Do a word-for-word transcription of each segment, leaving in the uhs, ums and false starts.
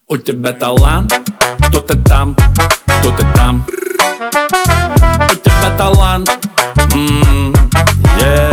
У тебя талант, кто ты там, кто ты там. У тебя талант, м-м, yeah.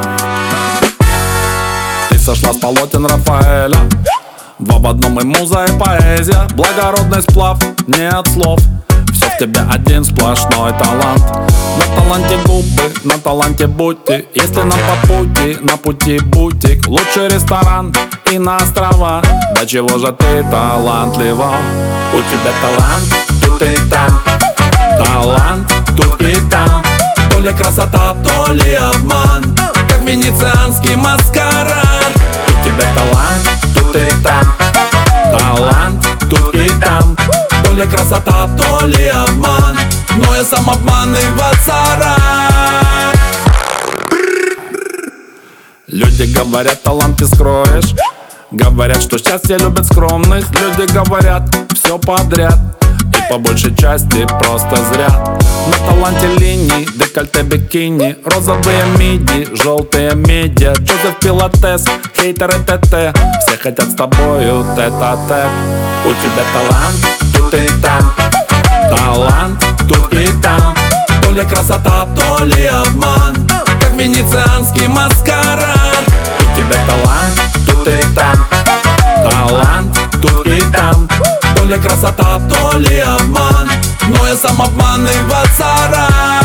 Ты сошла с полотен Рафаэля. В одном и муза, и поэзия. Благородный сплав, не от слов. Все в тебе один сплошной талант. На таланте губы, на таланте бути. Если нам по пути, на пути бутик. Лучший ресторан и на острова. Да чего же ты талантлива? У тебя талант, тут и там. Талант, тут и там. То ли красота, то ли обман. Как венецианский маскарад. У тебя талант, тут и там. Талант, тут и там. То ли красота, то ли обман. Но я сам обманываться рад. Люди говорят, талант ты скроешь. Говорят, что счастье любят скромных. Люди говорят, все подряд. И по большей части просто зря. На таланте линий, декольте бикини. Розовые миди, желтые медиа. Джозеф Пилатес, хейтеры ТТ. Все хотят с тобою тет-а-тет. У тебя талант, тут и там. Талант, тут и там. То ли красота, то ли обман. Как венецианский маскарад. У тебя талант, тут и там. Талант, тут и там. То ли красота, то ли обман. Но я сам обманываться рад.